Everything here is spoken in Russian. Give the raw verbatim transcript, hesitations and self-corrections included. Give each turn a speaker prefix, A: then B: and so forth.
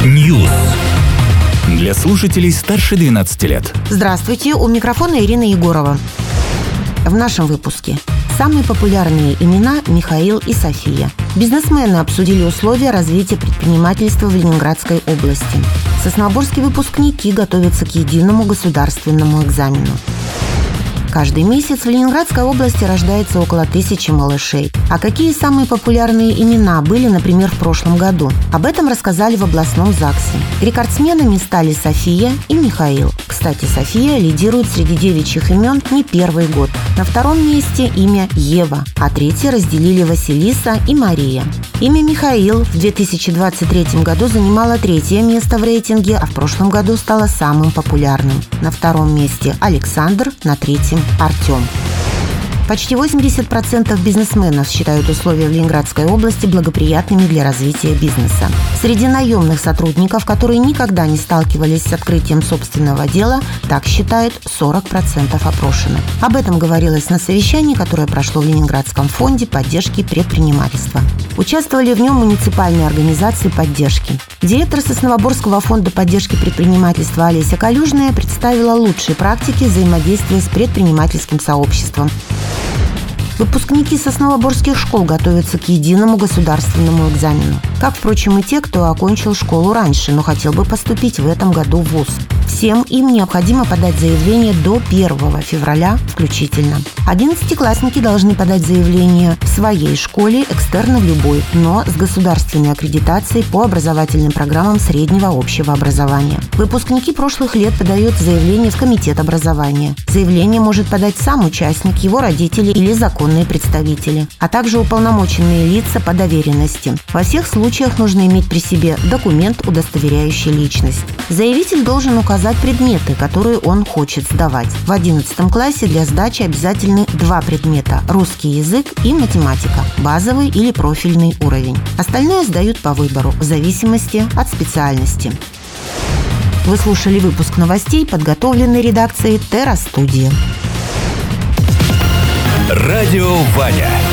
A: News. Для слушателей старше двенадцати лет.
B: Здравствуйте, у микрофона Ирина Егорова. В нашем выпуске самые популярные имена Михаил и София. Бизнесмены обсудили условия развития предпринимательства в Ленинградской области. Сосновоборские выпускники готовятся к единому государственному экзамену. Каждый месяц в Ленинградской области рождается около тысячи малышей. А какие самые популярные имена были, например, в прошлом году? Об этом рассказали в областном ЗАГСе. Рекордсменами стали София и Михаил. Кстати, София лидирует среди девичьих имен не первый год. На втором месте имя Ева, а третье разделили Василиса и Мария. Имя Михаил в две тысячи двадцать третьем году занимало третье место в рейтинге, а в прошлом году стало самым популярным. На втором месте Александр, на третьем Артем. Почти восемьдесят процентов бизнесменов считают условия в Ленинградской области благоприятными для развития бизнеса. Среди наемных сотрудников, которые никогда не сталкивались с открытием собственного дела, так считают сорок процентов опрошенных. Об этом говорилось на совещании, которое прошло в Ленинградском фонде поддержки предпринимательства. Участвовали в нем муниципальные организации поддержки. Директор Сосновоборского фонда поддержки предпринимательства Олеся Калюжная представила лучшие практики взаимодействия с предпринимательским сообществом. Выпускники сосновоборских школ готовятся к единому государственному экзамену. Как, впрочем, и те, кто окончил школу раньше, но хотел бы поступить в этом году в вуз. Всем им необходимо подать заявление до первого февраля включительно. Одиннадцатиклассники должны подать заявление в своей школе, экстерно в любой, но с государственной аккредитацией по образовательным программам среднего общего образования. Выпускники прошлых лет подают заявление в комитет образования. Заявление может подать сам участник, его родители или законные представители, а также уполномоченные лица по доверенности. Во всех случаях нужно иметь при себе документ, удостоверяющий личность. Заявитель должен указать предметы, которые он хочет сдавать. В одиннадцатом классе для сдачи обязательны два предмета – русский язык и математика, базовый или профильный уровень. Остальное сдают по выбору, в зависимости от специальности. Вы слушали выпуск новостей, подготовленный редакцией Терра Студия.
A: Радио Ваня.